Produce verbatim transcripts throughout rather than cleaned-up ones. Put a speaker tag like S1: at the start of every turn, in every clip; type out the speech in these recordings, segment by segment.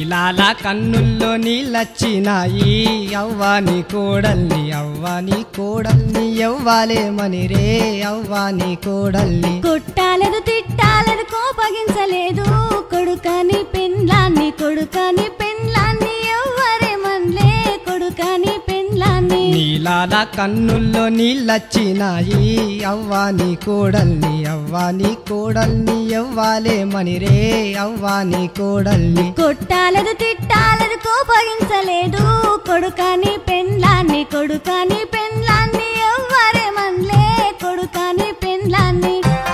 S1: నీలాల కన్నుల్లో నీళ్ళచ్చినాయి అవ్వాని కోడల్ని అవ్వాని కోడల్ని ఎవ్వాలేమని రే అవ్వాని కోడల్ని
S2: కొట్టాలేదు తిట్టాలేదు కోపగించలేదు కొడుకని పెండ్లాన్ని కొడుకని పెండ్లాన్ని ఎవ్వరేమన్లే కొడుకని పెండ్లాన్ని
S1: నీలాల కన్నుల్లో నీళ్ళచ్చినాయి అవ్వాని కోడల్ని అవ్వాని కోడల్ని ఎవ్వాలేమని రే అవ్వాని కోడల్ని
S2: కొట్టాలేదు తిట్టాలేదు కోపగించలేదు కొడుకని పెండ్లాన్ని కొడుకని పెండ్లాన్ని ఎవ్వరేమన్లే కొడుకని పెండ్లాన్ని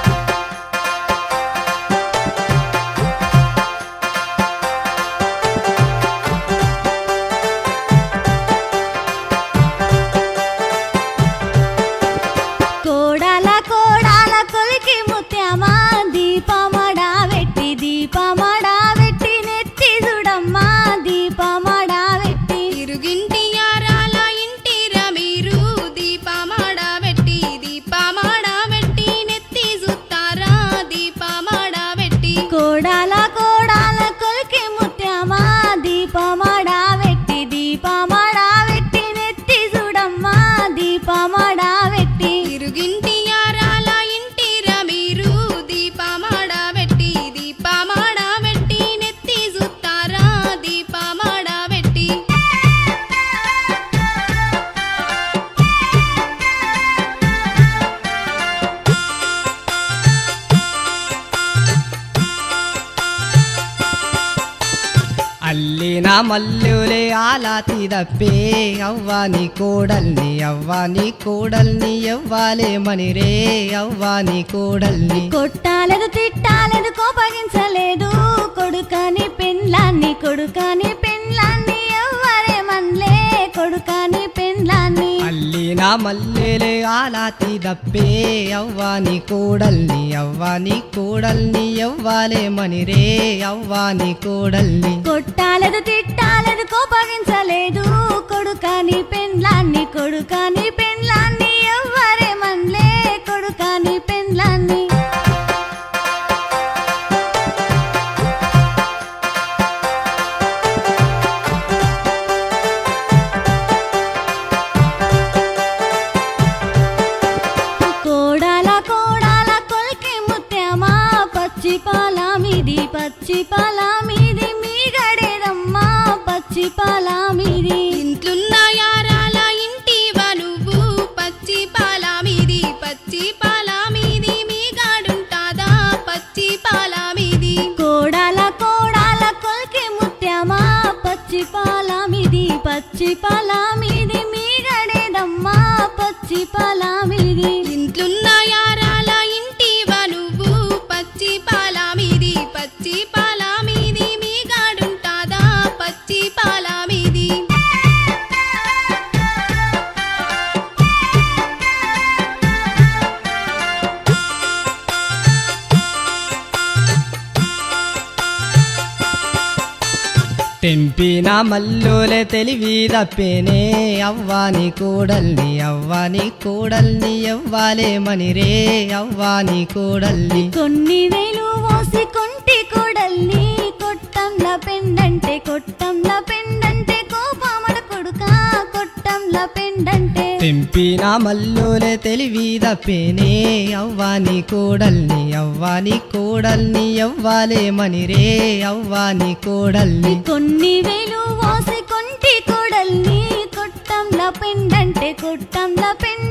S2: కోడాల కోడాల కొలికి ముత్యమా దీపమడా వెట్టి దీపమడా వెట్టి నెత్తి చూడమ్మా దీపమడా వెట్టి
S3: ఇరుగింటి యారాల ఇంటిరా మీరు దీపమాడా వెట్టి దీపమాడా వెట్టి నెత్తి జుత్తారా దీపమాడా వెట్టి
S2: కోడాల కోడాల కొలికి ముత్యమా దీపమడా వెట్టి దీపమడా వెట్టి నెత్తి చూడమ్మా దీపమడా వెట్టి
S3: ఇరుగింటి యారాల ఇంటిరా మీరు దీపమాడా వెట్టి దీపమాడా వెట్టి నెత్తి జుత్తారా దీపమాడా వెట్టి
S1: అల్లిన మల్లులే ఆలాతి దప్పే అవ్వాని కోడల్ని అవ్వాని కోడల్ని ఎవ్వాలేమని రే అవ్వాని కోడల్ని
S2: కొట్టాలేదు తిట్టాలేదు కోపగించలేదు కొడుకని పెండ్లాన్ని కొడుకని పెండ్లాన్ని ఎవ్వరేమన్లే కొడుకని పెండ్లాన్ని
S1: అల్లిన మల్లెలే ఆలాతి దప్పే అవ్వాని కోడల్ని అవ్వాని కోడల్ని ఎవ్వాలేమని రే అవ్వాని కోడల్ని
S2: కొట్టాలేదు తిట్టాలేదు కోపగించలేదు కొడుకని పెండ్లాన్ని కొడుకని పెండ్లాన్ని ఎవ్వరేమన్లే కొడుకని పెండ్లాన్ని కోడాల కోడాల కొలికి ముత్యమా పచ్చి పాల మీది పచ్చి పాల మీది మీ గడేదమ్మా పచ్చి పాల మీది
S3: ఇంట్లున్న యారాల ఇంటివా నువ్వు పచ్చి పాల మీది పచ్చి పాల మీది మీ గాడుంటాదా పచ్చి పాల మీది
S2: కోడాల కోడాల కొలికి ముత్యమా పచ్చి పాల మీది పచ్చి పాల మీది మీ గడేదమ్మా పచ్చి పాల మీది
S3: ఇంట్లున్న యారాల ఇంటివా నువ్వు పచ్చి పాల మీది పచ్చి పాల మీది మీ గాడుంటాదా పచ్చి పాల మీది
S1: తెంపిన మల్లులే తెలివి దప్పేనే అవ్వాని కోడల్ని అవ్వాని కోడల్ని ఎవ్వాలేమని రే అవ్వాని కోడల్ని
S2: కొన్ని వేలు మోసి కొంటి కొడల్ని కొట్టంల పెండంటే కొట్టంల పెండంటే కోపమడ కొడుక కొట్టంల పెండంటే
S1: తెంపిన మల్లులే తెలివి దప్పేనే అవ్వాని కోడల్ని అవ్వాని కోడల్ని ఎవ్వాలేమని రే అవ్వాని కోడల్ని
S2: కొన్ని వేలు మోసి కొంటి కొడల్ని కొట్టంల పెండంటే కొట్టంల పెండ